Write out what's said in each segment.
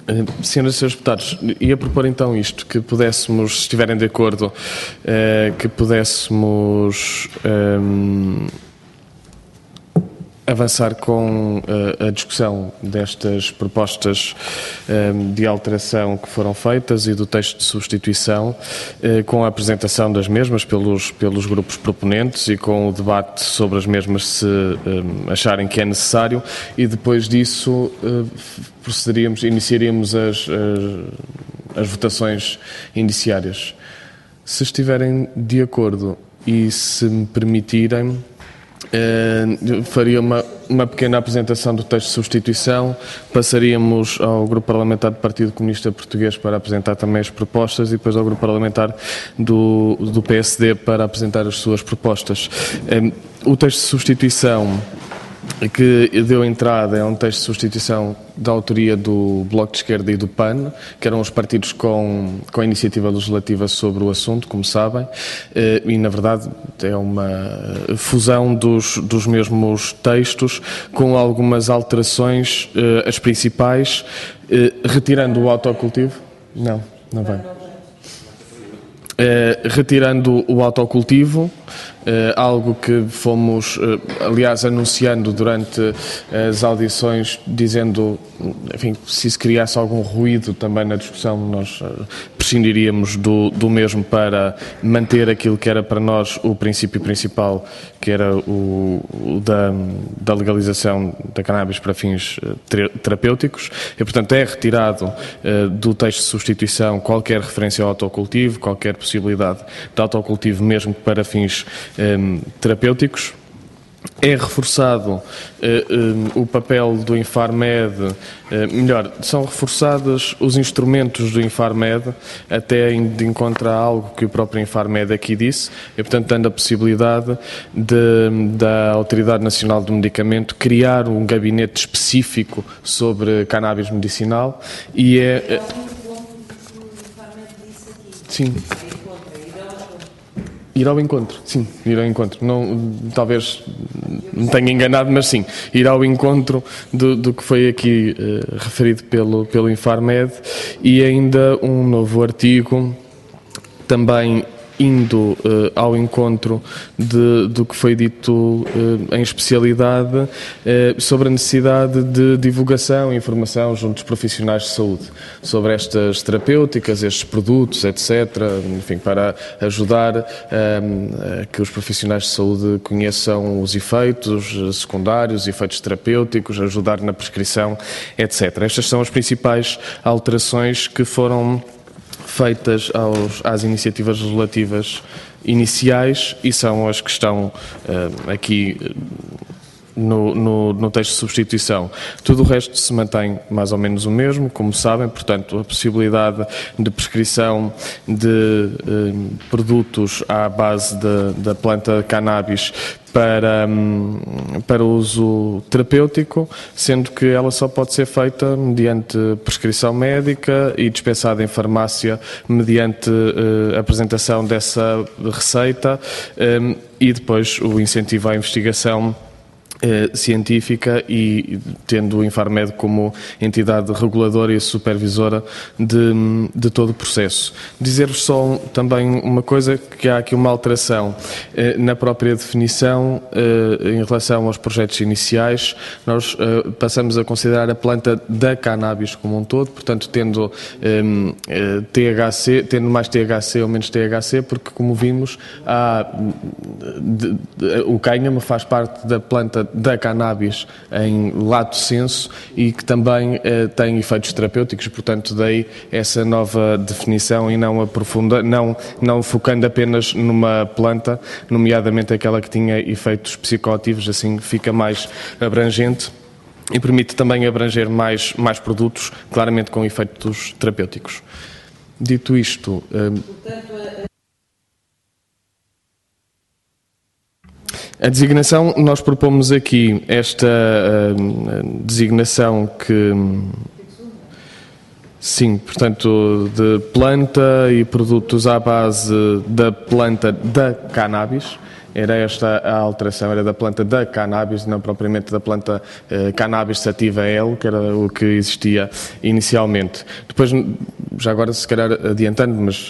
Senhoras e senhores deputados, ia propor então isto, que pudéssemos, se estiverem de acordo, que pudéssemos avançar com a discussão destas propostas de alteração que foram feitas e do texto de substituição, com a apresentação das mesmas pelos grupos proponentes e com o debate sobre as mesmas se acharem que é necessário, e depois disso iniciaríamos as votações indiciárias. Se estiverem de acordo e se me permitirem, faria uma pequena apresentação do texto de substituição, passaríamos ao Grupo Parlamentar do Partido Comunista Português para apresentar também as propostas e depois ao Grupo Parlamentar do PSD para apresentar as suas propostas. O texto de substituição que deu entrada é um texto de substituição da autoria do Bloco de Esquerda e do PAN, que eram os partidos com a iniciativa legislativa sobre o assunto, como sabem, e na verdade é uma fusão dos mesmos textos com algumas alterações, as principais, retirando o autocultivo. Não vai. Retirando o autocultivo, algo que fomos, aliás, anunciando durante as audições, dizendo, enfim, se se criasse algum ruído também na discussão, nós prescindiríamos do mesmo para manter aquilo que era para nós o princípio principal, que era o da legalização da cannabis para fins terapêuticos, e, portanto, é retirado do texto de substituição qualquer referência ao autocultivo, qualquer possibilidade de autocultivo, mesmo para fins terapêuticos. É reforçado o papel do Infarmed, são reforçados os instrumentos do Infarmed, até de encontrar algo que o próprio Infarmed aqui disse, e, portanto, dando a possibilidade da Autoridade Nacional do Medicamento criar um gabinete específico sobre cannabis medicinal e é... Sim. Ir ao encontro, sim, ir ao encontro. Não, talvez me tenha enganado, mas sim, ir ao encontro do que foi aqui referido pelo Infarmed, e ainda um novo artigo também indo ao encontro do que foi dito em especialidade sobre a necessidade de divulgação e informação junto dos profissionais de saúde sobre estas terapêuticas, estes produtos, etc., enfim, para ajudar a que os profissionais de saúde conheçam os efeitos secundários, os efeitos terapêuticos, ajudar na prescrição, etc. Estas são as principais alterações que foram feitas às iniciativas legislativas iniciais e são as que estão aqui no texto de substituição. Tudo o resto se mantém mais ou menos o mesmo, como sabem, portanto, a possibilidade de prescrição de produtos à base da planta cannabis para uso terapêutico, sendo que ela só pode ser feita mediante prescrição médica e dispensada em farmácia mediante apresentação dessa receita e depois o incentivo à investigação científica e tendo o Infarmed como entidade reguladora e supervisora de todo o processo. Dizer-vos só também uma coisa, que há aqui uma alteração na própria definição em relação aos projetos iniciais. Nós passamos a considerar a planta da cannabis como um todo, portanto tendo THC, tendo mais THC ou menos THC, porque como vimos o cânhamo faz parte da planta da cannabis em lato sensu e que também tem efeitos terapêuticos, portanto daí essa nova definição e não focando apenas numa planta, nomeadamente aquela que tinha efeitos psicoativos, assim fica mais abrangente e permite também abranger mais produtos, claramente com efeitos terapêuticos. Dito isto... A designação, nós propomos aqui esta designação que, sim, portanto, de planta e produtos à base da planta da cannabis, era esta a alteração, era da planta da cannabis, não propriamente da planta cannabis sativa L, que era o que existia inicialmente. Depois, já agora se calhar adiantando, mas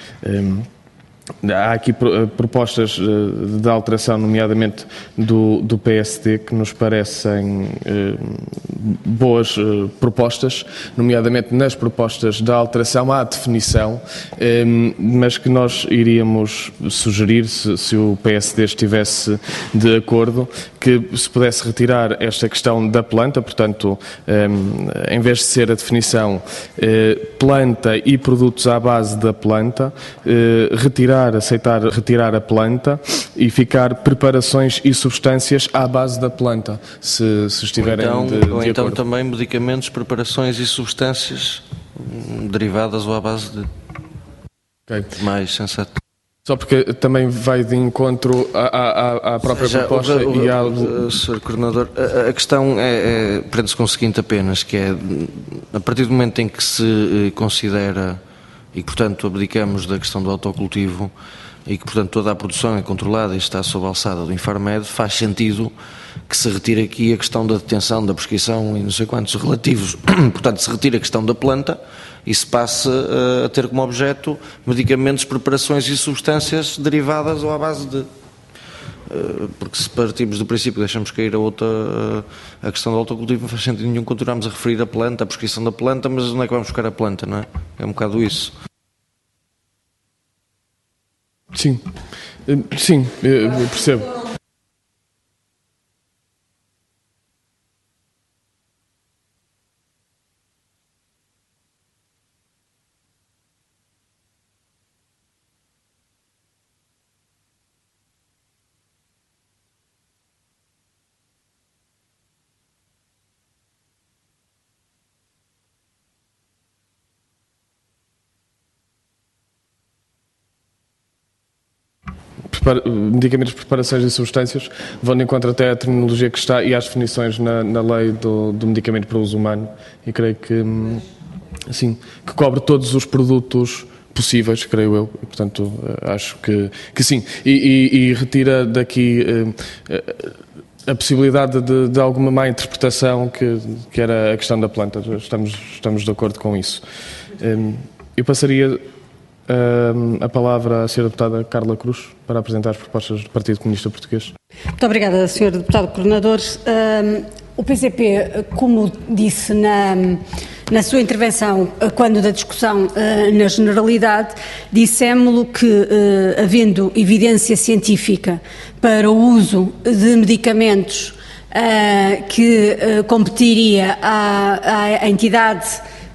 há aqui propostas de alteração, nomeadamente do PSD, que nos parecem boas propostas, nomeadamente nas propostas da alteração à definição, mas que nós iríamos sugerir, se o PSD estivesse de acordo, que se pudesse retirar esta questão da planta, portanto, em vez de ser a definição planta e produtos à base da planta, aceitar retirar a planta e ficar preparações e substâncias à base da planta, se estiverem de então acordo. Também medicamentos, preparações e substâncias derivadas ou à base de... Okay. Mais sensato. Só porque também vai de encontro à própria proposta e ao... Sr. Coordenador, a questão prende-se com o seguinte apenas, que é, a partir do momento em que se considera e que, portanto, abdicamos da questão do autocultivo e que, portanto, toda a produção é controlada e está sob a alçada do Infarmed, faz sentido que se retire aqui a questão da detenção, da prescrição e não sei quantos relativos. Portanto, se retire a questão da planta e se passe a ter como objeto medicamentos, preparações e substâncias derivadas ou à base de... Porque se partimos do princípio que deixamos cair a questão do autocultivo, não faz sentido nenhum continuarmos a referir a planta, a prescrição da planta, mas onde é que vamos buscar a planta, não é? É um bocado isso. Sim, eu percebo. Medicamentos, preparações e substâncias vão de encontro até à terminologia que está e às definições na lei do medicamento para uso humano, e creio que, assim, que cobre todos os produtos possíveis, creio eu, e, portanto, acho que sim, e retira daqui a possibilidade de alguma má interpretação que era a questão da planta. Estamos de acordo com isso. Eu passaria a palavra à Sra. Deputada Carla Cruz para apresentar as propostas do Partido Comunista Português. Muito obrigada, Sr. Deputado Coordenador. O PCP, como disse na sua intervenção, quando da discussão na generalidade, dissemos-lo que, havendo evidência científica para o uso de medicamentos que competiria à entidade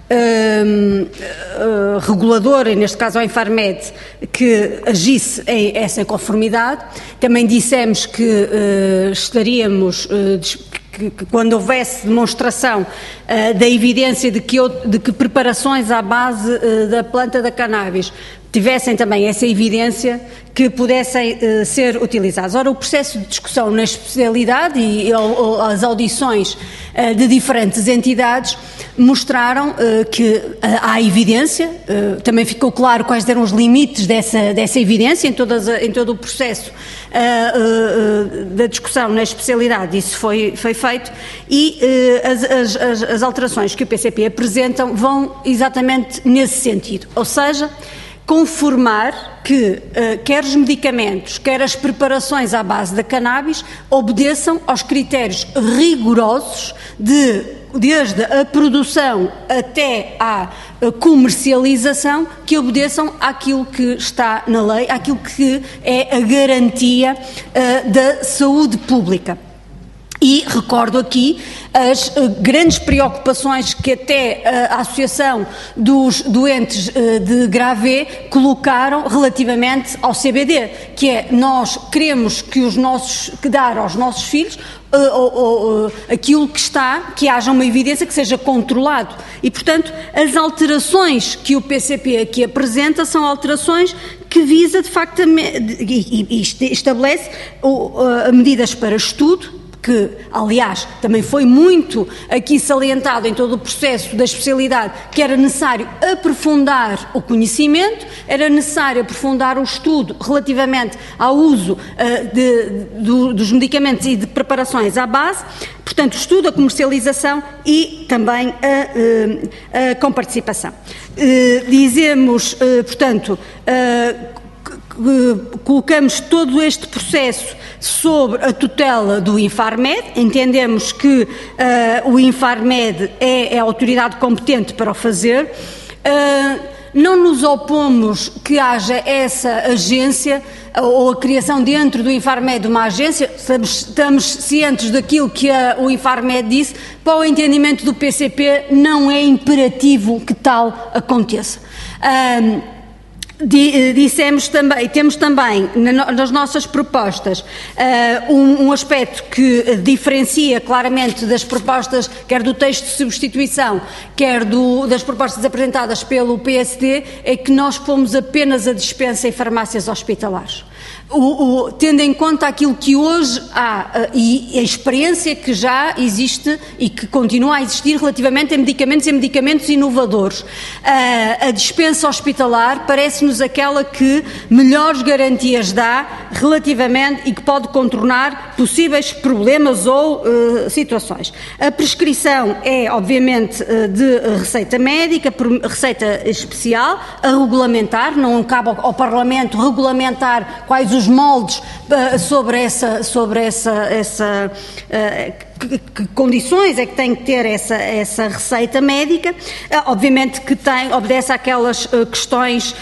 reguladora, e neste caso ao Infarmed, que agisse em essa conformidade. Também dissemos que estaríamos, que quando houvesse demonstração da evidência de que preparações à base da planta da cannabis tivessem também essa evidência, que pudessem ser utilizados. Ora, o processo de discussão na especialidade e as audições de diferentes entidades mostraram que há evidência, também ficou claro quais eram os limites dessa evidência em todo o processo da discussão na especialidade. Isso foi feito, e as alterações que o PCP apresentam vão exatamente nesse sentido, ou seja, conformar que quer os medicamentos, quer as preparações à base da cannabis obedeçam aos critérios rigorosos desde a produção até à comercialização, que obedeçam àquilo que está na lei, àquilo que é a garantia da saúde pública. E recordo aqui as grandes preocupações que até a Associação dos Doentes de Grave colocaram relativamente ao CBD, que é: nós queremos que dar aos nossos filhos aquilo que haja uma evidência, que seja controlado. E, portanto, as alterações que o PCP aqui apresenta são alterações que visa, de facto, e estabelece medidas para estudo, que, aliás, também foi muito aqui salientado em todo o processo da especialidade, que era necessário aprofundar o conhecimento, era necessário aprofundar o estudo relativamente ao uso dos medicamentos e de preparações à base, portanto, estudo, a comercialização e também a comparticipação. Dizemos, portanto, colocamos todo este processo sobre a tutela do Infarmed, entendemos que o Infarmed é a autoridade competente para o fazer, não nos opomos que haja essa agência ou a criação dentro do Infarmed de uma agência, estamos cientes daquilo que o Infarmed disse, para o entendimento do PCP não é imperativo que tal aconteça. Dissemos também, temos também nas nossas propostas um aspecto que diferencia claramente das propostas, quer do texto de substituição, quer das propostas apresentadas pelo PSD, é que nós pomos apenas a dispensa em farmácias hospitalares. Tendo em conta aquilo que hoje há e a experiência que já existe e que continua a existir relativamente a medicamentos e medicamentos inovadores, a dispensa hospitalar parece-nos aquela que melhores garantias dá relativamente e que pode contornar possíveis problemas ou situações. A prescrição é, obviamente, de receita médica, receita especial, a regulamentar, não cabe ao Parlamento regulamentar quais os moldes sobre que condições é que tem que ter essa receita médica. Obviamente que obedece àquelas questões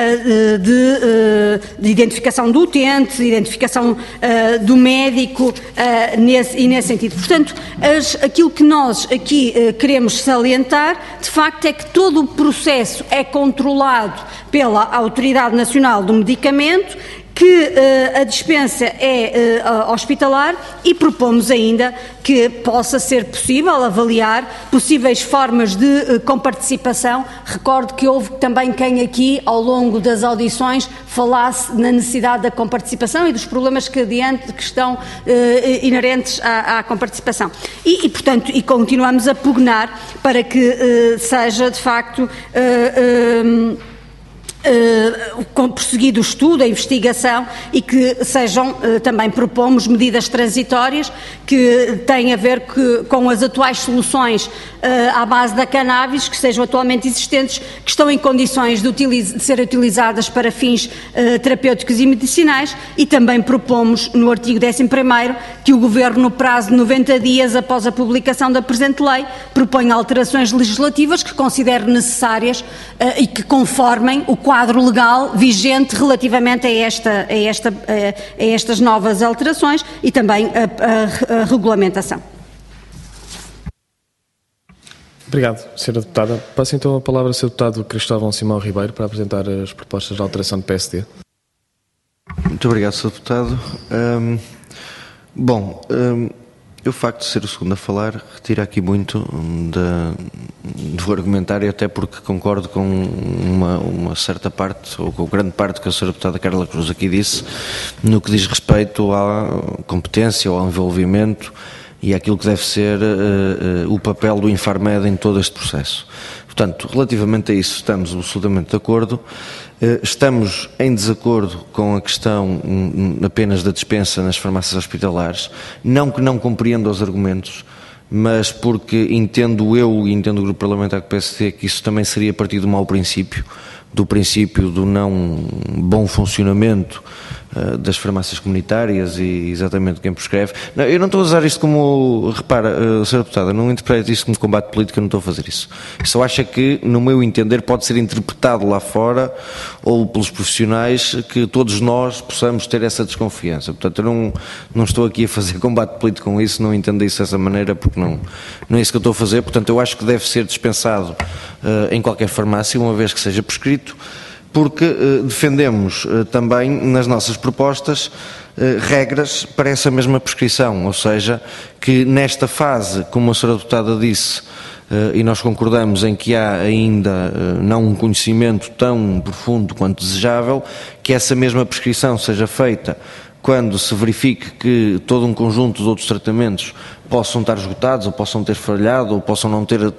de identificação do utente, identificação do médico, nesse sentido. Portanto, aquilo que nós aqui queremos salientar, de facto, é que todo o processo é controlado pela Autoridade Nacional do Medicamento, que a dispensa é hospitalar e propomos ainda que possa ser possível avaliar possíveis formas de comparticipação. Recordo que houve também quem aqui, ao longo das audições, falasse na necessidade da comparticipação e dos problemas que estão inerentes à comparticipação. Portanto, continuamos a pugnar para que seja, de facto, prosseguido o estudo, a investigação e que sejam, também propomos medidas transitórias que têm a ver com as atuais soluções à base da cannabis, que sejam atualmente existentes, que estão em condições de ser utilizadas para fins terapêuticos e medicinais, e também propomos no artigo 11º que o Governo, no prazo de 90 dias após a publicação da presente lei, proponha alterações legislativas que considere necessárias e que conformem o quadro legal vigente relativamente a estas novas alterações e também a regulamentação. Obrigado, Sra. Deputada. Passo então a palavra ao Sr. Deputado Cristóvão Simão Ribeiro para apresentar as propostas de alteração do PSD. Muito obrigado, Sr. Deputado. O facto de ser o segundo a falar retira aqui muito do argumentário, até porque concordo com uma certa parte, ou com grande parte que a Sra. Deputada Carla Cruz aqui disse, no que diz respeito à competência ou ao envolvimento e àquilo que deve ser o papel do Infarmed em todo este processo. Portanto, relativamente a isso estamos absolutamente de acordo. Estamos em desacordo com a questão apenas da dispensa nas farmácias hospitalares, não que não compreenda os argumentos, mas porque entendo eu e entendo o Grupo Parlamentar do PSD que isso também seria a partir do mau princípio, do princípio do não bom funcionamento das farmácias comunitárias e exatamente quem prescreve. Não, eu não estou a usar isto como, repara, Sra. Deputada, não interprete isto como combate político, eu não estou a fazer isso. Eu só acho que, no meu entender, pode ser interpretado lá fora ou pelos profissionais que todos nós possamos ter essa desconfiança. Portanto, eu não estou aqui a fazer combate político com isso, não entendo isso dessa maneira, porque não é isso que eu estou a fazer. Portanto, eu acho que deve ser dispensado em qualquer farmácia, uma vez que seja prescrito, porque defendemos também nas nossas propostas regras para essa mesma prescrição, ou seja, que nesta fase, como a Sra. Deputada disse, e nós concordamos em que há ainda não um conhecimento tão profundo quanto desejável, que essa mesma prescrição seja feita quando se verifique que todo um conjunto de outros tratamentos possam estar esgotados, ou possam ter falhado, ou possam não ter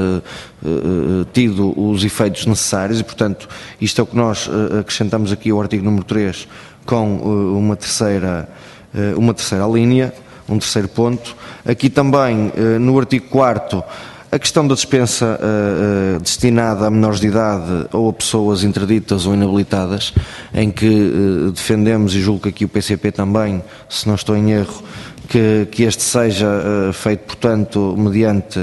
tido os efeitos necessários, e portanto isto é o que nós acrescentamos aqui ao artigo número 3 com uma terceira linha, um terceiro ponto. Aqui também no artigo 4º, a questão da dispensa destinada a menores de idade ou a pessoas interditas ou inabilitadas, em que defendemos, e julgo que aqui o PCP também, se não estou em erro, que este seja feito, portanto, mediante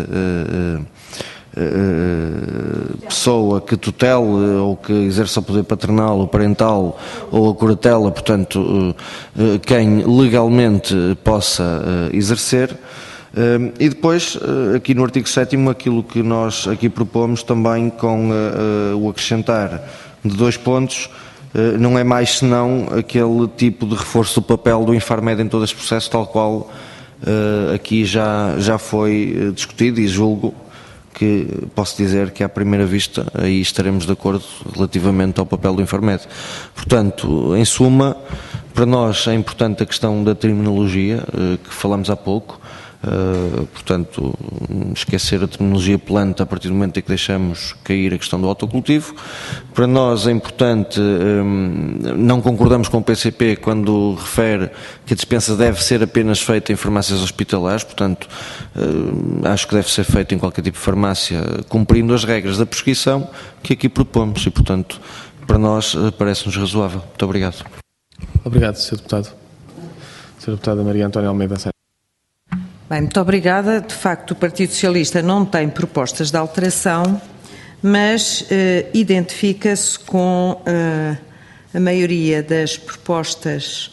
pessoa que tutele ou que exerça o poder paternal ou parental ou a curatela, portanto, quem legalmente possa exercer. E depois, aqui no artigo 7º, aquilo que nós aqui propomos também com o acrescentar de 2 pontos, não é mais senão aquele tipo de reforço do papel do Infarmed em todo este processo, tal qual aqui já foi discutido, e julgo que posso dizer que à primeira vista aí estaremos de acordo relativamente ao papel do Infarmed. Portanto, em suma, para nós é importante a questão da terminologia, que falamos há pouco. Portanto, esquecer a terminologia planta a partir do momento em que deixamos cair a questão do autocultivo. Para nós é importante, não concordamos com o PCP quando refere que a dispensa deve ser apenas feita em farmácias hospitalares, portanto, acho que deve ser feita em qualquer tipo de farmácia, cumprindo as regras da prescrição que aqui propomos, e portanto, para nós parece-nos razoável. Muito obrigado. Obrigado, Sr. Deputado. Sra. Deputada Maria Antónia Almeida. Bem, muito obrigada. De facto, o Partido Socialista não tem propostas de alteração, mas identifica-se com a maioria das propostas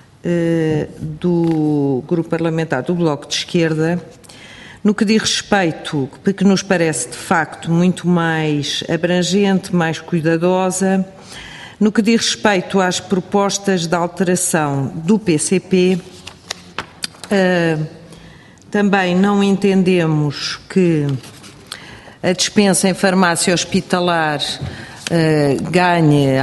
do Grupo Parlamentar do Bloco de Esquerda, no que diz respeito, que nos parece de facto muito mais abrangente, mais cuidadosa, no que diz respeito às propostas de alteração do PCP, também não entendemos que a dispensa em farmácia hospitalar ganhe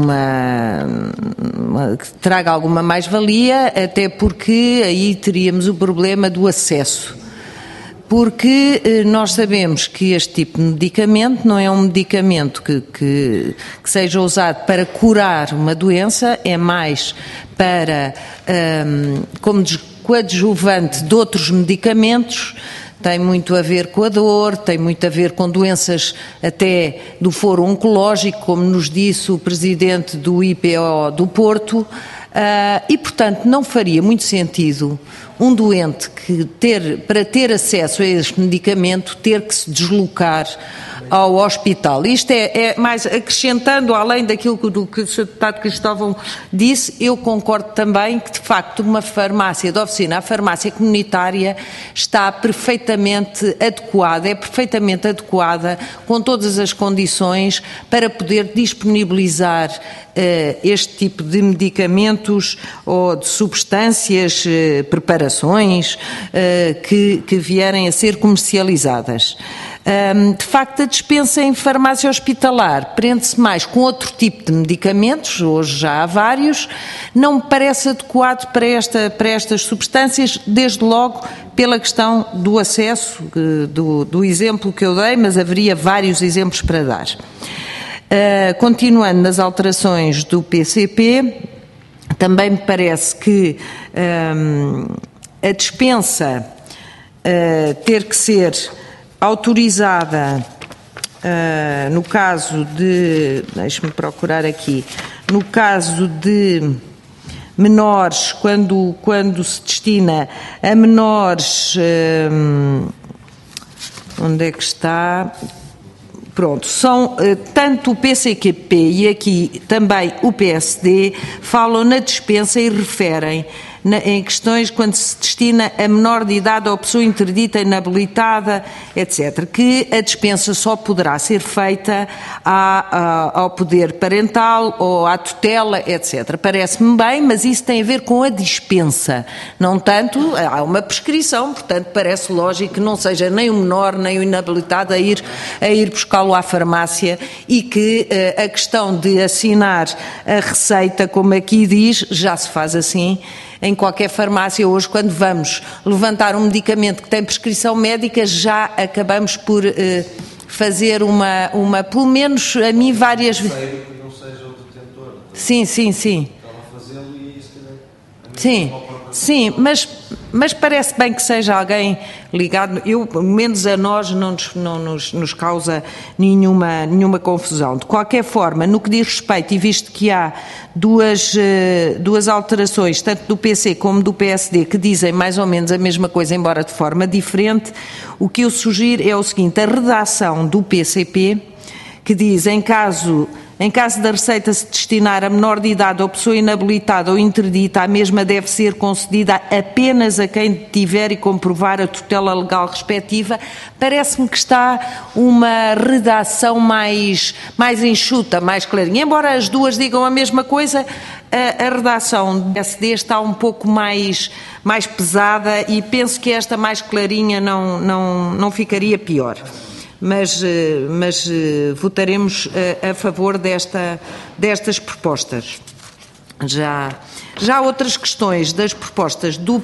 que traga alguma mais-valia, até porque aí teríamos o problema do acesso. Porque nós sabemos que este tipo de medicamento não é um medicamento que seja usado para curar uma doença, é mais para, como coadjuvante de outros medicamentos, tem muito a ver com a dor, tem muito a ver com doenças até do foro oncológico, como nos disse o presidente do IPO do Porto, e portanto não faria muito sentido um doente para ter acesso a este medicamento ter que se deslocar ao hospital. Isto é mais acrescentando, além daquilo que o Sr. Deputado Cristóvão disse, eu concordo também que, de facto, uma farmácia de oficina, a farmácia comunitária, está perfeitamente adequada, é perfeitamente adequada, com todas as condições, para poder disponibilizar este tipo de medicamentos ou de substâncias, preparações que vierem a ser comercializadas. De facto, a dispensa em farmácia hospitalar prende-se mais com outro tipo de medicamentos, hoje já há vários, não me parece adequado para estas substâncias, desde logo pela questão do acesso, do exemplo que eu dei, mas haveria vários exemplos para dar. Continuando nas alterações do PCP, também me parece que a dispensa ter que ser autorizada no caso de, deixe-me procurar aqui, no caso de menores, quando se destina a menores, onde é que está? Pronto, são tanto o PCP e aqui também o PSD falam na dispensa e referem em questões quando se destina a menor de idade ou pessoa interdita, inabilitada, etc., que a dispensa só poderá ser feita ao poder parental ou à tutela, etc. Parece-me bem, mas isso tem a ver com a dispensa. Não tanto, há uma prescrição, portanto parece lógico que não seja nem o menor nem o inabilitado a ir buscá-lo à farmácia e que a questão de assinar a receita, como aqui diz, já se faz assim em qualquer farmácia. Hoje, quando vamos levantar um medicamento que tem prescrição médica, já acabamos por fazer uma, pelo menos a mim, várias vezes. Que não seja o detentor. Sim. Estava a fazê-lo e isso Sim, mas parece bem que seja alguém ligado, pelo menos a nós não nos causa nenhuma confusão. De qualquer forma, no que diz respeito, e visto que há duas alterações, tanto do PC como do PSD, que dizem mais ou menos a mesma coisa, embora de forma diferente, o que eu sugiro é o seguinte: a redação do PCP, que diz, em caso da receita se destinar a menor de idade ou pessoa inabilitada ou interdita, a mesma deve ser concedida apenas a quem tiver e comprovar a tutela legal respectiva. Parece-me que está uma redação mais enxuta, mais clarinha. Embora as duas digam a mesma coisa, a redação do PSD está um pouco mais pesada e penso que esta mais clarinha não ficaria pior. Mas votaremos a favor destas propostas. Já outras questões das propostas do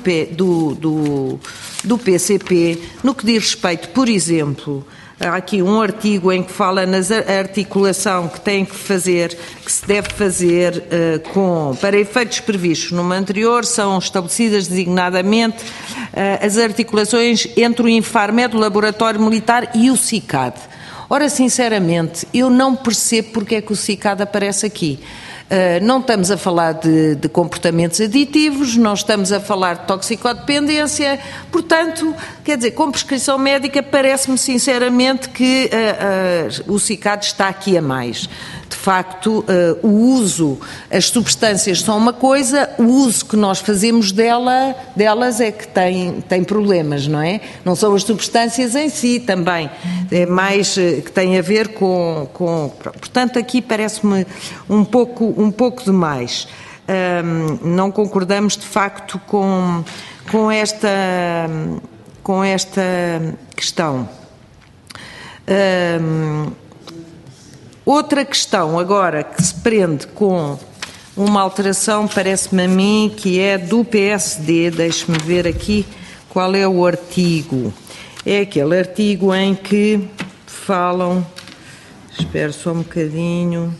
PCP, no que diz respeito, por exemplo, há aqui um artigo em que fala na articulação que se deve fazer para efeitos previstos no anterior, são estabelecidas designadamente as articulações entre o Infarmed, o Laboratório Militar e o CICAD. Ora, sinceramente, eu não percebo porque é que o CICAD aparece aqui. Não estamos a falar de comportamentos aditivos, não estamos a falar de toxicodependência, portanto, quer dizer, com prescrição médica parece-me sinceramente que o CICAD está aqui a mais. De facto, o uso, as substâncias são uma coisa, o uso que nós fazemos delas é que tem problemas, não é? Não são as substâncias em si também, é mais que tem a ver com portanto, aqui parece-me um pouco demais. Não concordamos de facto com esta questão. Outra questão agora que se prende com uma alteração, parece-me a mim, que é do PSD, deixe-me ver aqui qual é o artigo. É aquele artigo em que falam, espero só um bocadinho,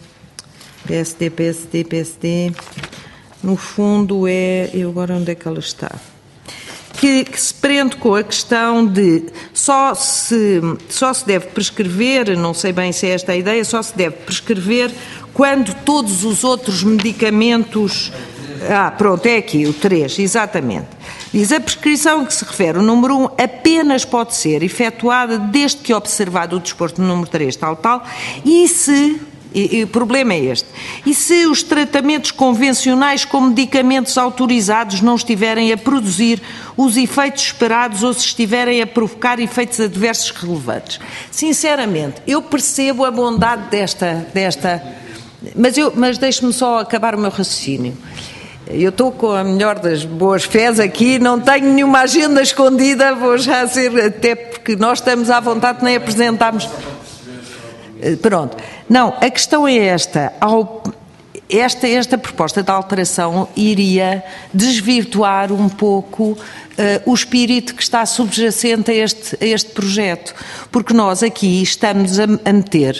PSD, no fundo agora onde é que ela está? Que se prende com a questão de só se deve prescrever, não sei bem se é esta a ideia, só se deve prescrever quando todos os outros medicamentos... pronto, é aqui, o 3, exatamente. Diz, a prescrição a que se refere o número 1 apenas pode ser efetuada desde que observado o disposto no número 3, tal, e se... E o problema é este. E se os tratamentos convencionais com medicamentos autorizados não estiverem a produzir os efeitos esperados ou se estiverem a provocar efeitos adversos relevantes? Sinceramente, eu percebo a bondade desta mas deixe-me só acabar o meu raciocínio. Eu estou com a melhor das boas fés aqui, não tenho nenhuma agenda escondida, vou já ser, até porque nós estamos à vontade, nem apresentámos... Pronto. Não, a questão é esta. Esta proposta de alteração iria desvirtuar um pouco o espírito que está subjacente a este projeto. Porque nós aqui estamos a meter...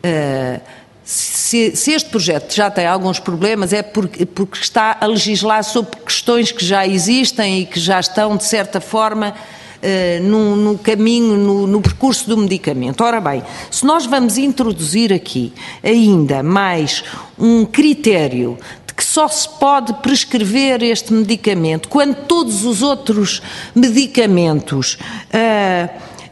Se este projeto já tem alguns problemas é porque está a legislar sobre questões que já existem e que já estão, de certa forma... no caminho, no percurso do medicamento. Ora bem, se nós vamos introduzir aqui ainda mais um critério de que só se pode prescrever este medicamento quando todos os outros medicamentos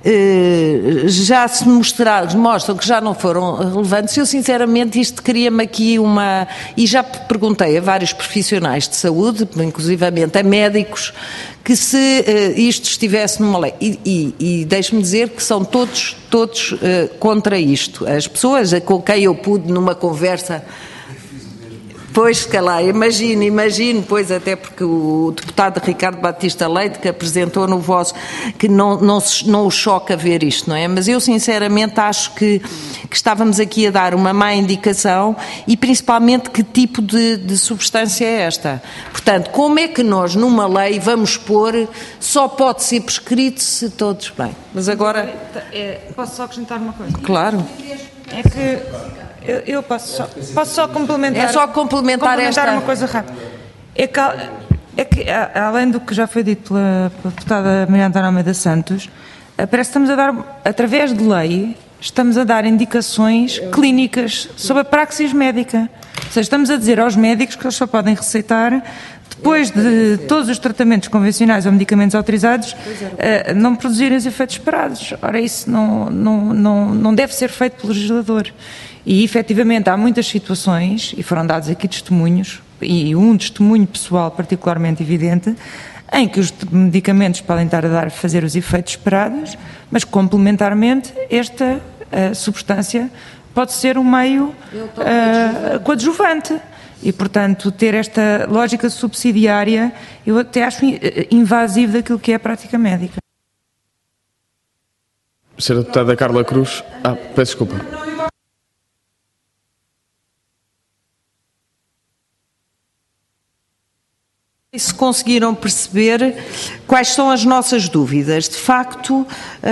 já se mostram que já não foram relevantes. Eu sinceramente isto cria-me aqui e já perguntei a vários profissionais de saúde, inclusivamente a médicos, que se isto estivesse numa lei, e deixe-me dizer que são todos contra isto. As pessoas com quem eu pude numa conversa. Pois, se calhar, imagino, pois até porque o deputado Ricardo Batista Leite, que apresentou no vosso, que não o choca ver isto, não é? Mas eu sinceramente acho que estávamos aqui a dar uma má indicação e principalmente que tipo de substância é esta. Portanto, como é que nós numa lei vamos pôr só pode ser prescrito se todos bem? Mas agora... Posso só acrescentar uma coisa? Claro. É que... Eu posso só complementar. É só complementar uma coisa rápida. É que, além do que já foi dito pela deputada Maria Antónia Almeida Santos, parece que estamos a dar, através de lei, estamos a dar indicações clínicas sobre a praxis médica. Ou seja, estamos a dizer aos médicos que eles só podem receitar depois de todos os tratamentos convencionais ou medicamentos autorizados, não produzirem os efeitos esperados. Ora, isso não deve ser feito pelo legislador. E, efetivamente, há muitas situações, e foram dados aqui testemunhos, e um testemunho pessoal particularmente evidente, em que os medicamentos podem estar a fazer os efeitos esperados, mas, complementarmente, esta substância pode ser um meio coadjuvante. E, portanto, ter esta lógica subsidiária, eu até acho invasivo daquilo que é a prática médica. Senhora Deputada Carla Cruz. Peço desculpa. Se conseguiram perceber quais são as nossas dúvidas. De facto,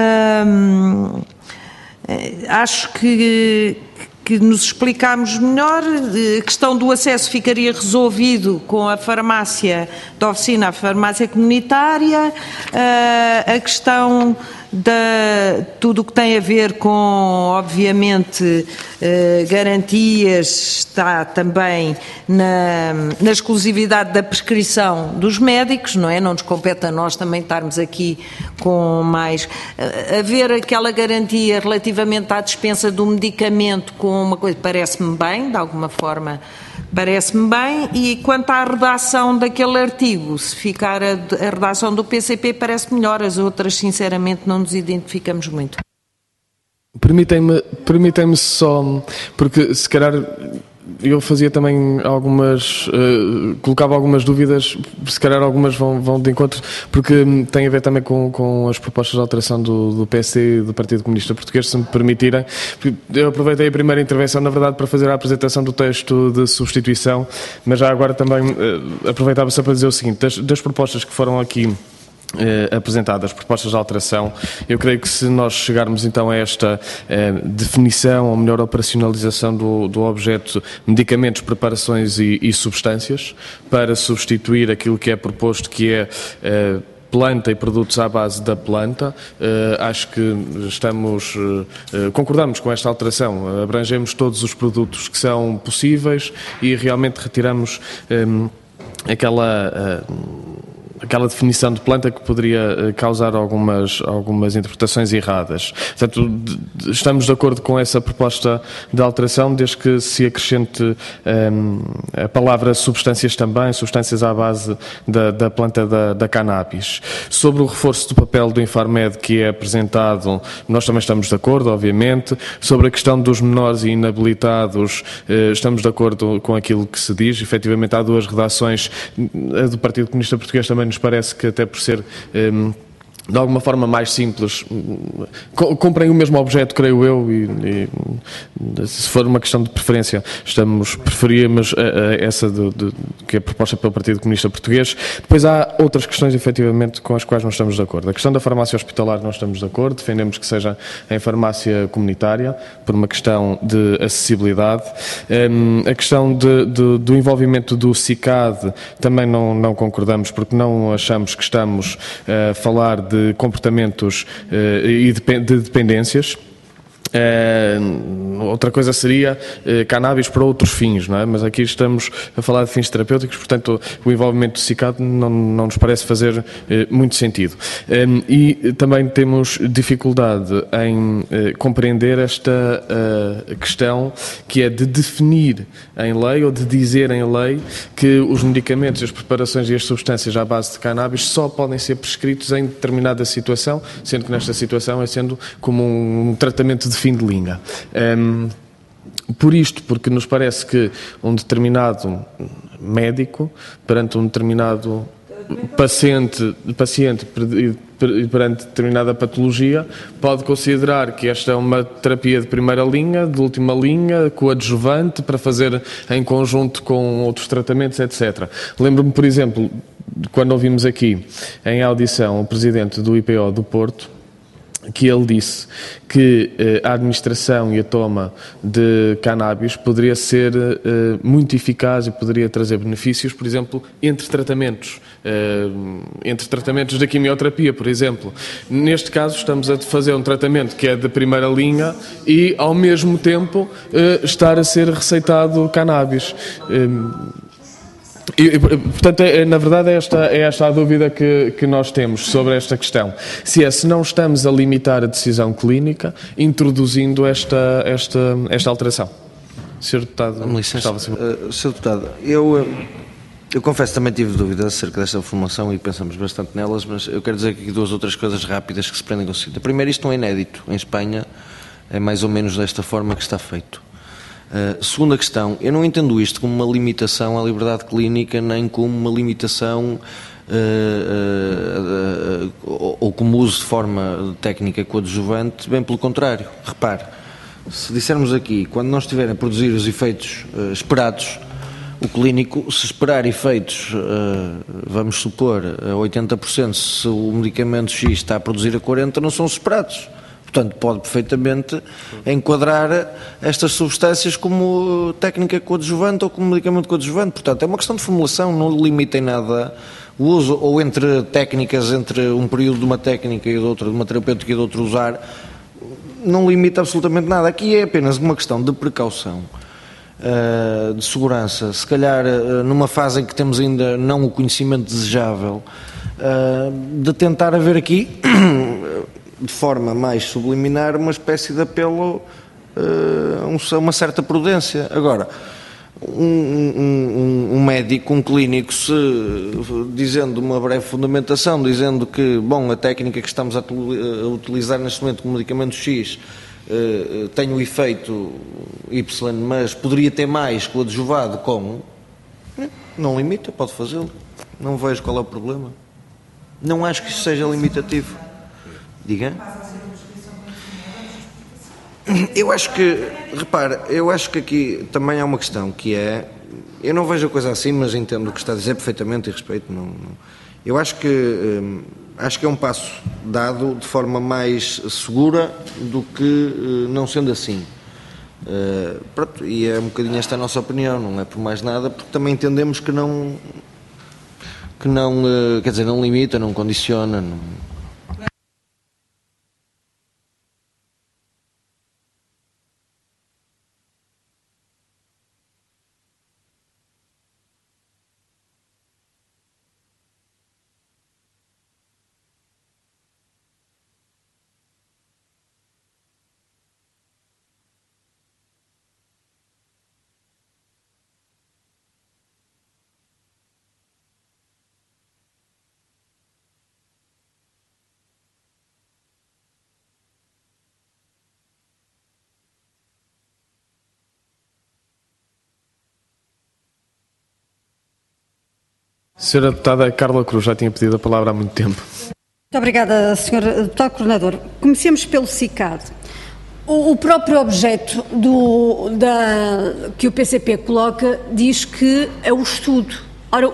acho que nos explicámos melhor. A questão do acesso ficaria resolvido com a farmácia de oficina, a farmácia comunitária, a questão tudo o que tem a ver com, obviamente, garantias, está também na exclusividade da prescrição dos médicos, não é? Não nos compete a nós também estarmos aqui com mais... Haver aquela garantia relativamente à dispensa do medicamento com uma coisa, parece-me bem, de alguma forma... Parece-me bem, e quanto à redação daquele artigo, se ficar a redação do PCP parece melhor, as outras sinceramente não nos identificamos muito. Permitem-me só, porque se calhar eu fazia também colocava algumas dúvidas, se calhar algumas vão de encontro, porque tem a ver também com as propostas de alteração do PSD e do Partido Comunista Português, se me permitirem. Eu aproveitei a primeira intervenção, na verdade, para fazer a apresentação do texto de substituição, mas já agora também aproveitava só para dizer o seguinte, das propostas que foram aqui apresentadas, propostas de alteração, eu creio que se nós chegarmos então a esta definição, ou melhor operacionalização do objeto medicamentos, preparações e substâncias, para substituir aquilo que é proposto, que é planta e produtos à base da planta, acho que concordamos com esta alteração, abrangemos todos os produtos que são possíveis e realmente retiramos aquela definição de planta que poderia causar algumas interpretações erradas. Portanto, estamos de acordo com essa proposta de alteração, desde que se acrescente a palavra substâncias também, substâncias à base da planta da cannabis. Sobre o reforço do papel do Infarmed que é apresentado, nós também estamos de acordo, obviamente. Sobre a questão dos menores e inabilitados, estamos de acordo com aquilo que se diz. Efetivamente, há duas redações. A do Partido Comunista Português também nos parece que, até por ser de alguma forma mais simples, comprem o mesmo objeto, creio eu, e se for uma questão de preferência, preferíamos essa que é proposta pelo Partido Comunista Português. Depois há outras questões, efetivamente, com as quais não estamos de acordo. A questão da farmácia hospitalar não estamos de acordo, defendemos que seja em farmácia comunitária, por uma questão de acessibilidade. A questão do envolvimento do SICAD também não concordamos, porque não achamos que estamos a falar de comportamentos e de dependências. Outra coisa seria cannabis para outros fins, não é? Mas aqui estamos a falar de fins terapêuticos, portanto o envolvimento do SICAD não nos parece fazer muito sentido. E também temos dificuldade em compreender esta questão que é de definir em lei ou de dizer em lei que os medicamentos, as preparações e as substâncias à base de cannabis só podem ser prescritos em determinada situação, sendo que nesta situação é sendo como um tratamento de fim de linha. Por isto, porque nos parece que um determinado médico, perante um determinado paciente perante determinada patologia, pode considerar que esta é uma terapia de primeira linha, de última linha, coadjuvante, para fazer em conjunto com outros tratamentos, etc. Lembro-me, por exemplo, quando ouvimos aqui em audição o presidente do IPO do Porto, que ele disse que a administração e a toma de cannabis poderia ser muito eficaz e poderia trazer benefícios, por exemplo, entre tratamentos da quimioterapia, por exemplo. Neste caso, estamos a fazer um tratamento que é de primeira linha e, ao mesmo tempo, estar a ser receitado cannabis. Portanto, na verdade, é esta a dúvida que nós temos sobre esta questão. Se não estamos a limitar a decisão clínica, introduzindo esta alteração. Sr. Deputado, Sr. Deputado, eu confesso que também tive dúvidas acerca desta formulação e pensamos bastante nelas, mas eu quero dizer aqui duas outras coisas rápidas que se prendem com o seguinte. A primeira, isto não é inédito. Em Espanha é mais ou menos desta forma que está feito. Segunda questão, eu não entendo isto como uma limitação à liberdade clínica, nem como uma limitação ou como uso de forma técnica coadjuvante, bem pelo contrário. Repare, se dissermos aqui, quando não estiverem a produzir os efeitos esperados, o clínico, se esperar efeitos, vamos supor, a 80%, se o medicamento X está a produzir a 40%, não são os esperados. Portanto, pode perfeitamente enquadrar estas substâncias como técnica coadjuvante ou como medicamento coadjuvante. Portanto, é uma questão de formulação, não limita em nada o uso, ou entre técnicas, entre um período de uma técnica e de outra, de uma terapêutica e de outro usar, não limita absolutamente nada. Aqui é apenas uma questão de precaução, de segurança, se calhar numa fase em que temos ainda não o conhecimento desejável, de tentar haver aqui de forma mais subliminar, uma espécie de apelo a uma certa prudência. Agora, um médico, um clínico, se dizendo uma breve fundamentação, dizendo que, bom, a técnica que estamos a utilizar neste momento com o medicamento X tem o efeito Y, mas poderia ter mais coadjuvado com... Não limita, pode fazê-lo. Não vejo qual é o problema. Não acho que isso seja limitativo. Diga? Eu acho que, repare, eu acho que aqui também há uma questão que é, eu não vejo a coisa assim, mas entendo o que está a dizer perfeitamente e respeito. Eu acho que é um passo dado de forma mais segura do que não sendo assim. Pronto, e é um bocadinho esta a nossa opinião, não é por mais nada, porque também entendemos que não quer dizer, não limita, não condiciona, não... Senhora Deputada Carla Cruz já tinha pedido a palavra há muito tempo. Muito obrigada, Sr. Deputado Coordenador. Comecemos pelo SICAD. O próprio objeto que o PCP coloca diz que é o estudo. Ora,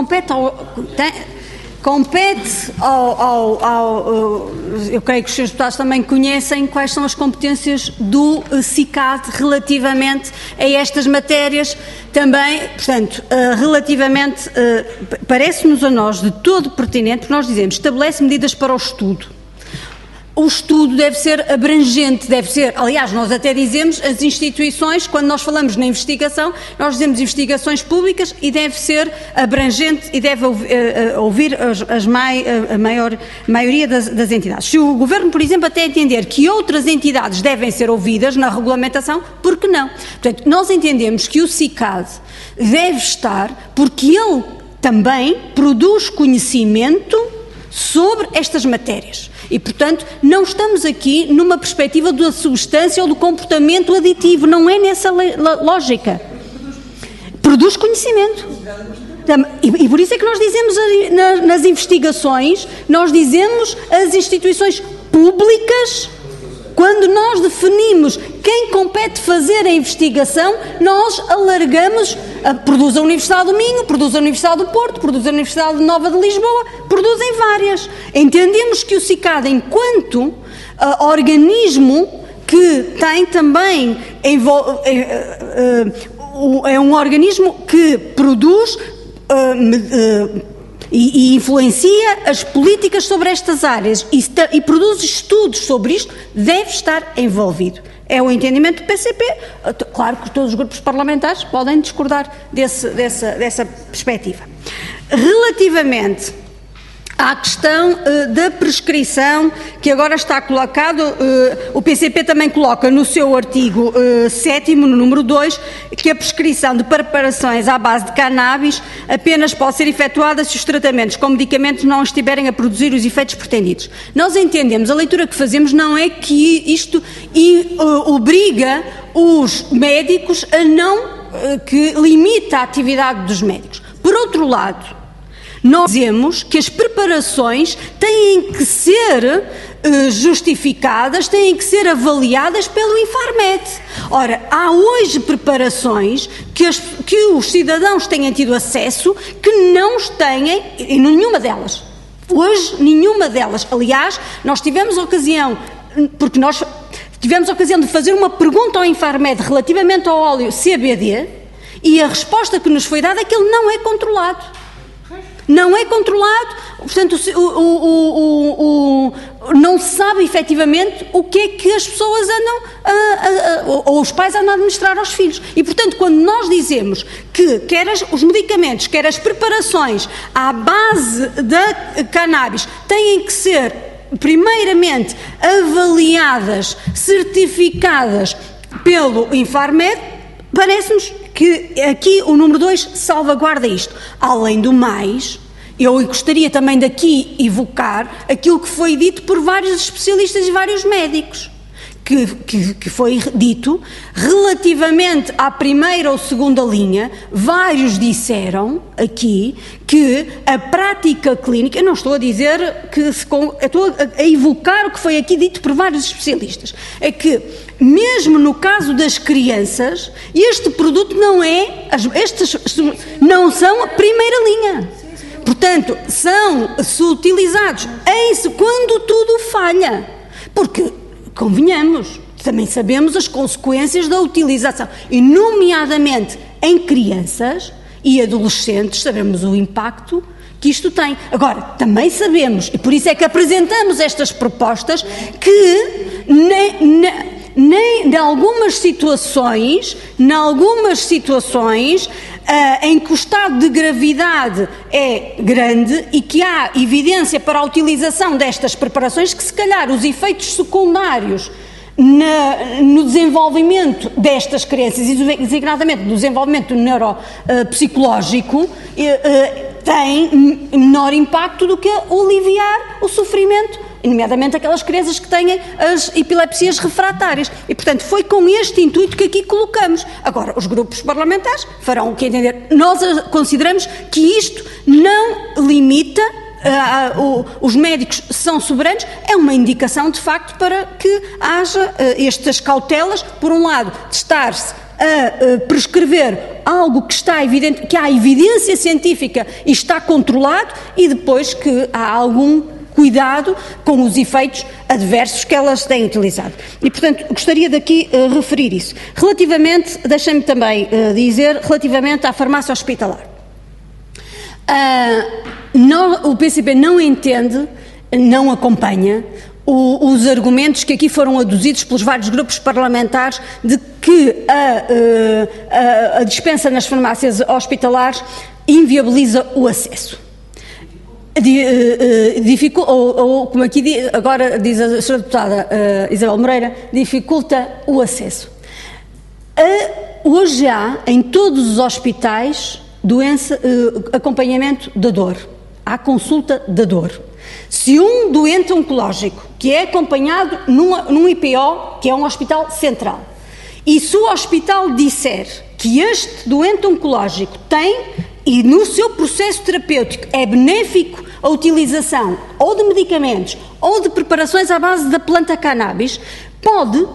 eu creio que os senhores deputados também conhecem quais são as competências do SICAD relativamente a estas matérias também, portanto, relativamente, parece-nos a nós de todo pertinente, porque nós dizemos, estabelece medidas para o estudo. o estudo deve ser abrangente, deve ser, aliás, nós até dizemos, as instituições, quando nós falamos na investigação, nós dizemos investigações públicas e deve ser abrangente e deve ouvir a maioria das entidades. Se o Governo, por exemplo, até entender que outras entidades devem ser ouvidas na regulamentação, por que não? Portanto, nós entendemos que o CICAD deve estar, porque ele também produz conhecimento sobre estas matérias. E, portanto, não estamos aqui numa perspectiva da substância ou do comportamento aditivo, não é nessa lógica. Produz conhecimento. E por isso é que nós dizemos nas investigações, nós dizemos as instituições públicas. Quando nós definimos quem compete fazer a investigação, nós alargamos, produz a Universidade do Minho, produz a Universidade do Porto, produz a Universidade Nova de Lisboa, produzem várias. Entendemos que o CICAD, enquanto organismo que tem também, é um organismo que produz e influencia as políticas sobre estas áreas e produz estudos sobre isto, deve estar envolvido. É o entendimento do PCP. Claro que todos os grupos parlamentares podem discordar dessa perspectiva. Relativamente à questão da prescrição, que agora está colocado, o PCP também coloca no seu artigo 7º, no número 2, que a prescrição de preparações à base de cannabis apenas pode ser efetuada se os tratamentos com medicamentos não estiverem a produzir os efeitos pretendidos. Nós entendemos, a leitura que fazemos não é que isto obriga os médicos a não, que limita a atividade dos médicos. Por outro lado, nós dizemos que as preparações têm que ser justificadas, têm que ser avaliadas pelo Infarmed. Ora, há hoje preparações que os cidadãos têm tido acesso que não os têm em nenhuma delas. Hoje, nenhuma delas. Aliás, nós tivemos ocasião, porque nós tivemos ocasião de fazer uma pergunta ao Infarmed relativamente ao óleo CBD e a resposta que nos foi dada é que ele não é controlado. Não é controlado, portanto, não se sabe efetivamente o que é que as pessoas andam, ou os pais andam a administrar aos filhos. E, portanto, quando nós dizemos que quer os medicamentos, quer as preparações à base da cannabis têm que ser, primeiramente, avaliadas, certificadas pelo Infarmed, parece-nos que aqui o número 2 salvaguarda isto. Além do mais, eu gostaria também de aqui evocar aquilo que foi dito por vários especialistas e vários médicos, que foi dito relativamente à primeira ou segunda linha. Vários disseram aqui que a prática clínica, eu não estou a dizer estou a evocar o que foi aqui dito por vários especialistas, é que mesmo no caso das crianças, este produto estes não são a primeira linha. Portanto, são-se utilizados quando tudo falha. Porque, convenhamos, também sabemos as consequências da utilização, e nomeadamente em crianças e adolescentes, sabemos o impacto que isto tem. Agora, também sabemos, e por isso é que apresentamos estas propostas, que em algumas situações, em que o estado de gravidade é grande e que há evidência para a utilização destas preparações, que se calhar os efeitos secundários no desenvolvimento destas crianças, e designadamente no desenvolvimento neuropsicológico, têm menor impacto do que aliviar o sofrimento, nomeadamente aquelas crianças que têm as epilepsias refratárias. E, portanto, foi com este intuito que aqui colocamos. Agora, os grupos parlamentares farão o que entender. Nós consideramos que isto não limita, os médicos são soberanos, é uma indicação, de facto, para que haja estas cautelas, por um lado, de estar-se a prescrever algo que está evidente, que há evidência científica e está controlado, e depois que há algum cuidado com os efeitos adversos que elas têm utilizado. E, portanto, gostaria de aqui referir isso. Relativamente, deixem-me também dizer, relativamente à farmácia hospitalar. O PCP não entende, não acompanha os argumentos que aqui foram aduzidos pelos vários grupos parlamentares de que a dispensa nas farmácias hospitalares inviabiliza o acesso. Ou como aqui agora diz a Sra. Deputada Isabel Moreira, dificulta o acesso. Hoje há em todos os hospitais acompanhamento da dor, há consulta da dor. Se um doente oncológico que é acompanhado num IPO, que é um hospital central, e se o hospital disser que este doente oncológico tem, e no seu processo terapêutico é benéfico a utilização ou de medicamentos ou de preparações à base da planta cannabis, pode,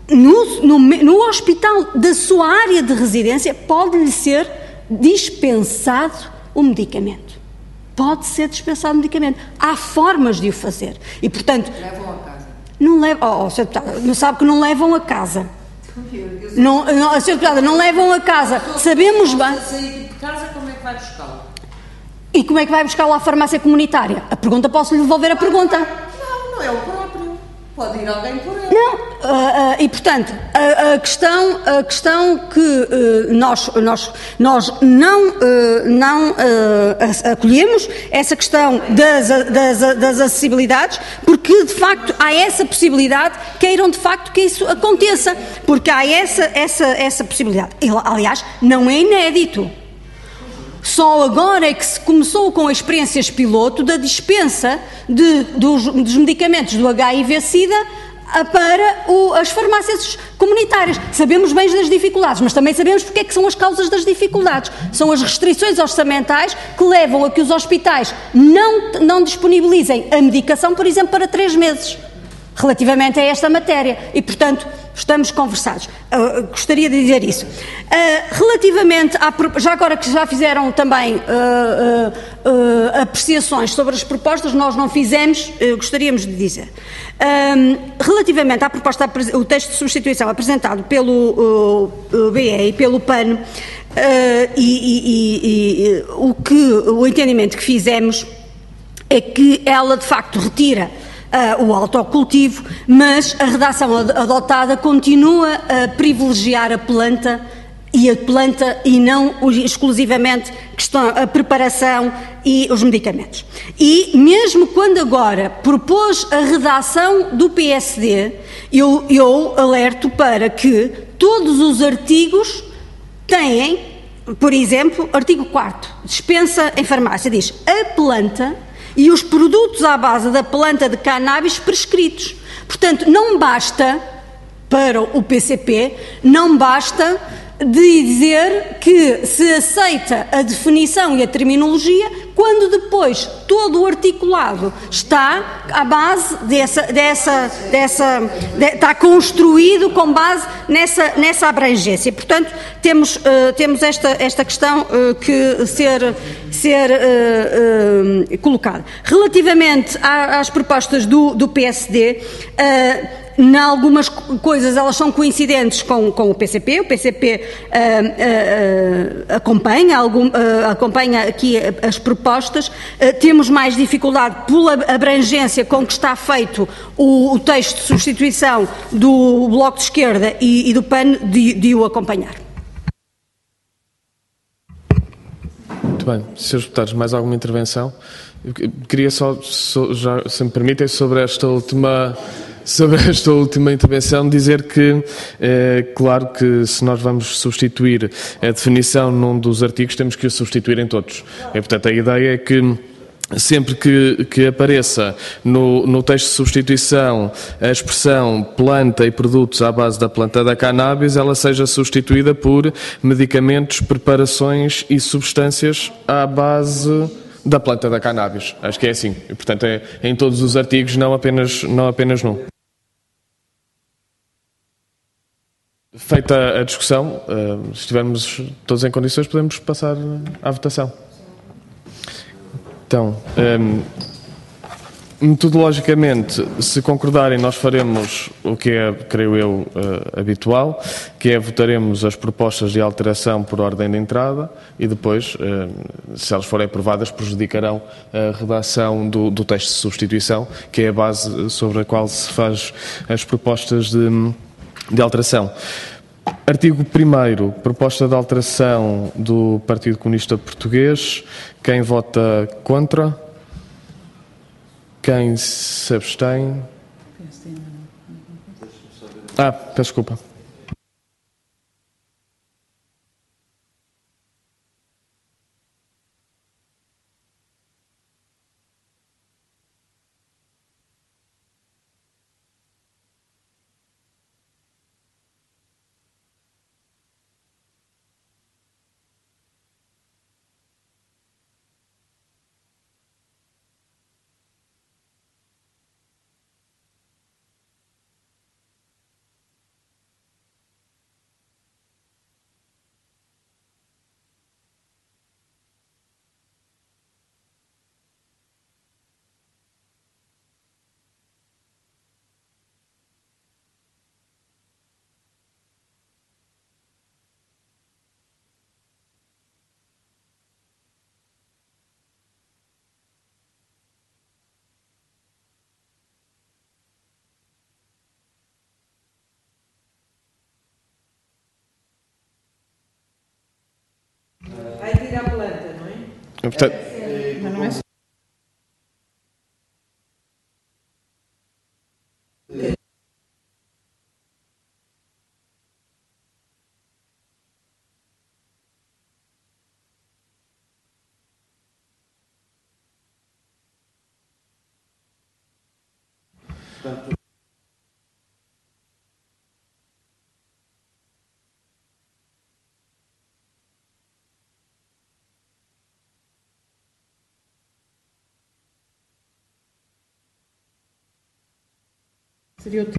no hospital da sua área de residência, pode-lhe ser dispensado o medicamento. Pode ser dispensado o medicamento. Há formas de o fazer. E, portanto... Levam a casa. Não levam... não sabe que não levam a casa. Não, a Sra. Deputada, não levam a casa. Sabemos bem... Sair de casa, como é que vai buscá-lo? E como é que vai buscá-lo à farmácia comunitária? A pergunta, posso-lhe devolver a pergunta? Não é o próprio. Pode ir alguém por ele. Não, e portanto, a questão que nós não acolhemos, essa questão das acessibilidades, porque de facto há essa possibilidade, queiram de facto que isso aconteça, porque há essa possibilidade. Aliás, não é inédito. Só agora é que se começou com experiências piloto da dispensa dos medicamentos do HIV-Sida para as farmácias comunitárias. Sabemos bem das dificuldades, mas também sabemos porque é que são as causas das dificuldades. São as restrições orçamentais que levam a que os hospitais não disponibilizem a medicação, por exemplo, para 3 meses, relativamente a esta matéria. E, portanto, estamos conversados. Gostaria de dizer isso. Relativamente, já agora que já fizeram também apreciações sobre as propostas, nós não fizemos, gostaríamos de dizer. Relativamente à proposta, o texto de substituição apresentado pelo BE e pelo PAN, o entendimento que fizemos é que ela, de facto, retira o autocultivo, mas a redação adotada continua a privilegiar a planta e não exclusivamente a preparação e os medicamentos. E mesmo quando agora propôs a redação do PSD, eu alerto para que todos os artigos têm, por exemplo, artigo 4º, dispensa em farmácia, diz a planta e os produtos à base da planta de cannabis prescritos. Portanto, não basta, para o PCP, não basta dizer que se aceita a definição e a terminologia, quando depois todo o articulado está à base está construído com base nessa abrangência. Portanto, temos esta questão que ser colocada. Relativamente às propostas do PSD, em algumas coisas elas são coincidentes com o PCP. O PCP acompanha aqui as propostas. Temos mais dificuldade pela abrangência com que está feito o texto de substituição do Bloco de Esquerda e do PAN de o acompanhar. Muito bem. Senhores deputados, mais alguma intervenção? Eu queria só já, se me permitem, sobre esta última intervenção, dizer que, claro que se nós vamos substituir a definição num dos artigos, temos que o substituir em todos. E, portanto, a ideia é que sempre que apareça no texto de substituição a expressão planta e produtos à base da planta da cannabis, ela seja substituída por medicamentos, preparações e substâncias à base da planta da cannabis. Acho que é assim. E, portanto, é em todos os artigos, não apenas num. Feita a discussão, se estivermos todos em condições, podemos passar à votação. Então, Metodologicamente, se concordarem, nós faremos o que é, creio eu, habitual, que é votaremos as propostas de alteração por ordem de entrada e depois, se elas forem aprovadas, prejudicarão a redação do texto de substituição, que é a base sobre a qual se faz as propostas de alteração. Artigo 1º, proposta de alteração do Partido Comunista Português. Quem vota contra? Quem se abstém? Peço desculpa. Vai tirar a planta, não é? Portanto, Seria o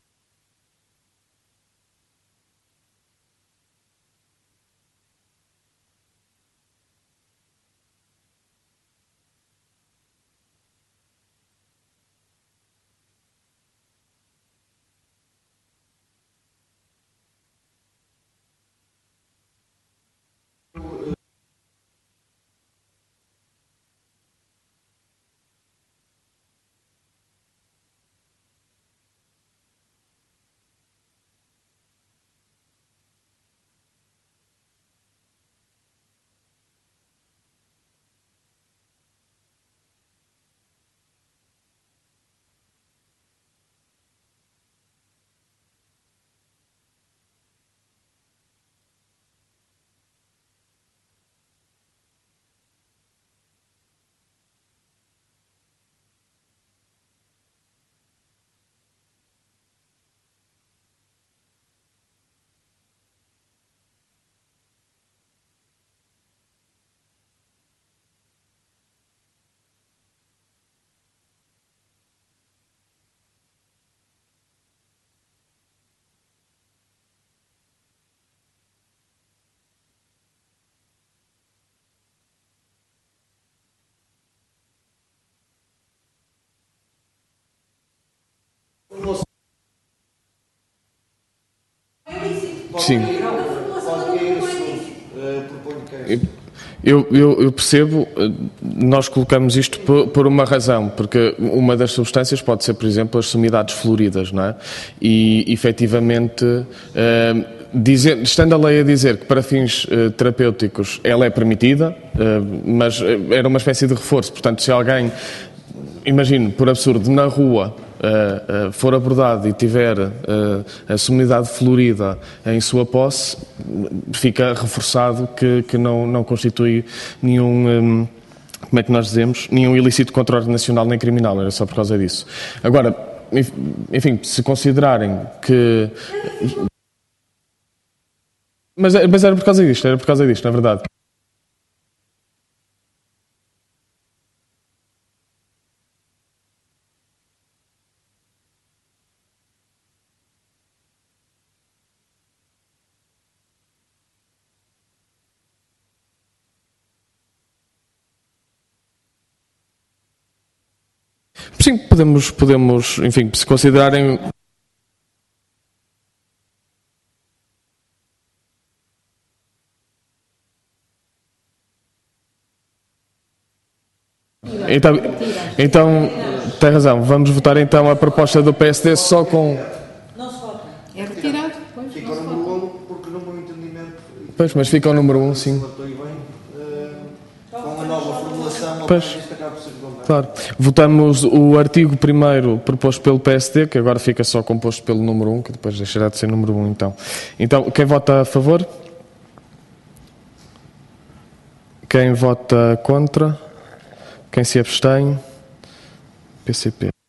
sim. Eu percebo, nós colocamos isto por uma razão, porque uma das substâncias pode ser, por exemplo, as sumidades floridas, não é? E, efetivamente, estando a lei a dizer que para fins terapêuticos ela é permitida, mas era uma espécie de reforço, portanto, se alguém, imagino, por absurdo, na rua for abordado e tiver a sumidade florida em sua posse, fica reforçado que não constitui nenhum, como é que nós dizemos, nenhum ilícito contra a ordem nacional nem criminal, era só por causa disso. Agora, enfim, se considerarem que... Mas era por causa disto, na verdade. Sim, podemos, enfim, se considerarem... Então, tem razão, vamos votar então a proposta do PSD só com... É retirado? Fica o número 1 porque no meu entendimento... Pois, mas fica o número 1, sim. Com a nova formulação, Pois. isto acaba por ser redundante. Claro. Votamos o artigo 1º proposto pelo PSD, que agora fica só composto pelo número 1, que depois deixará de ser número 1, então. Então, quem vota a favor? Quem vota contra? Quem se abstém? PCP.